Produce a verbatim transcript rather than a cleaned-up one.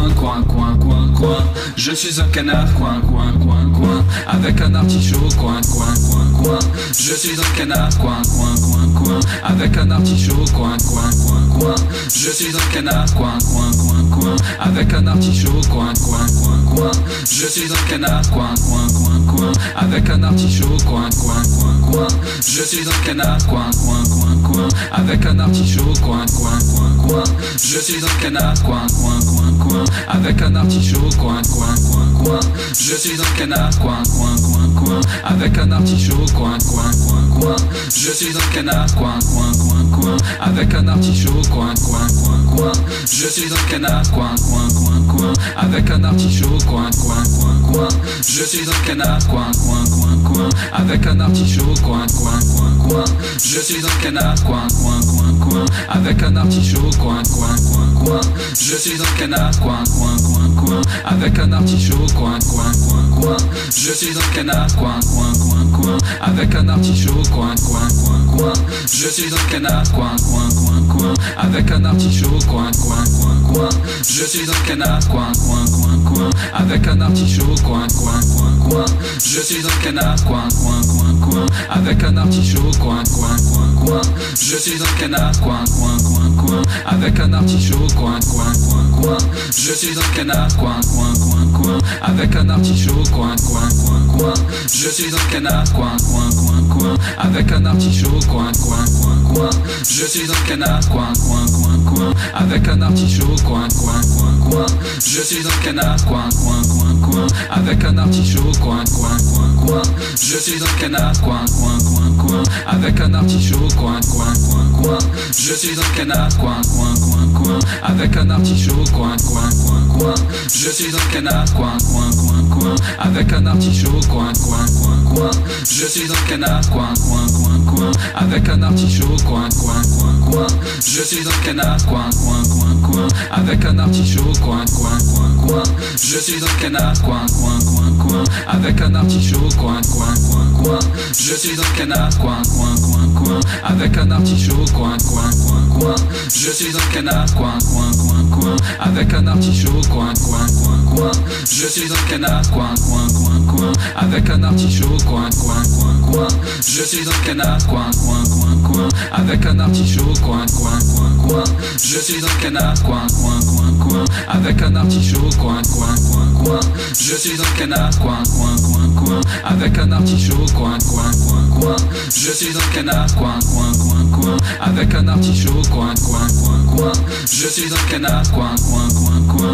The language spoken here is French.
coin, coin, coin, coin, coin. Je suis un canard, coin, coin, coin, coin. Avec un artichaut, coin, coin, coin, coin. Je suis un canard, coin, coin, coin, coin. Avec un artichaut, coin, coin, coin, coin. Je suis un canard, coin, coin, coin, coin. Avec un artichaut, coin, coin, coin, coin. Je suis un canard, coin, coin, coin, coin. Avec un artichaut, coin, coin, coin, coin. Je suis un canard, coin, coin, coin, coin. Avec un artichaut, coin, coin, coin, coin. Je suis un canard, coin, coin, coin, coin. Avec un artichaut, coin, coin, coin, coin. Je suis un canard, coin, coin, coin, coin. Avec un artichaut, coin, coin, coin, coin. Je suis un canard, coin, coin, coin, coin. Avec un artichaut, coin, coin, coin, coin. Je suis un canard, coin, coin, coin, coin. Avec un artichaut, coin, coin, coin, coin. Je suis un canard, coin, coin, coin, coin. Avec un artichaut, coin, coin, coin, coin. Je suis un canard, coin, coin, coin, coin. Avec un artichaut, coin, coin, coin, coin. Je suis un canard, coin, coin, coin, coin. Avec un artichaut, coin, coin, coin, coin. Je suis un canard, coin, coin, coin, coin. Avec un artichaut, coin, coin, coin, coin. Je suis un canard, coin, coin, coin, coin. Avec un artichaut, coin, coin, coin, coin. Je suis un canard, coin, coin, coin, coin. Avec un artichaut, coin, coin, coin, coin. Je suis un canard, coin, coin, coin, coin. Avec un artichaut, coin, coin, coin, coin. Je suis un canard, coin, coin, coin, coin. Avec un artichaut, coin, coin, coin, coin. Je suis un canard, coin, coin, coin, coin. Avec un artichaut, coin, coin, coin, coin. Je suis un canard, coin, coin, coin, coin. Avec un artichaut, coin, coin, coin, coin. Je suis un canard, coin, coin, coin, coin. Avec un artichaut, coin, coin, coin, coin. Je suis un canard, coin, coin, coin, coin. Avec un artichaut, coin, coin, coin, coin. Je suis un canard, coin, coin, coin, coin. Avec un artichaut, coin, coin, coin, coin. Je suis un canard, coin, coin, coin, coin. Avec un artichaut, coin, coin, coin, coin. Je suis un canard, coin, coin, coin, coin. Avec un artichaut, coin, coin, coin, coin. Je suis un canard, coin, coin, coin, coin. Avec un artichaut, coin, coin, coin, coin. Je suis un canard, coin, coin, coin, coin. Avec un artichaut, coin, coin, coin, coin. Je suis un canard, coin, coin, coin, coin. Avec un artichaut, coin, coin, coin, coin. Je suis un canard, coin, coin, coin, coin. Avec un artichaut, coin, coin, coin, coin. Je suis un canard, coin, coin, coin, coin. Avec un artichaut, coin, coin, coin, coin. Je suis un canard, coin, coin, coin, coin. Avec un artichaut, coin, coin, coin, coin. Je suis un canard, coin, coin, coin, coin. Avec un artichaut, coin, coin, coin, coin. Je suis un canard, coin, coin, coin, coin. Avec un artichaut, coin, coin, coin, coin. Je suis un canard, coin, coin, coin, coin. Avec un artichaut, coin, coin, coin, coin. Je suis un canard, coin, coin, coin, coin. Avec un artichaut, coin, coin, coin, coin. Je suis un canard, coin, coin, coin, coin.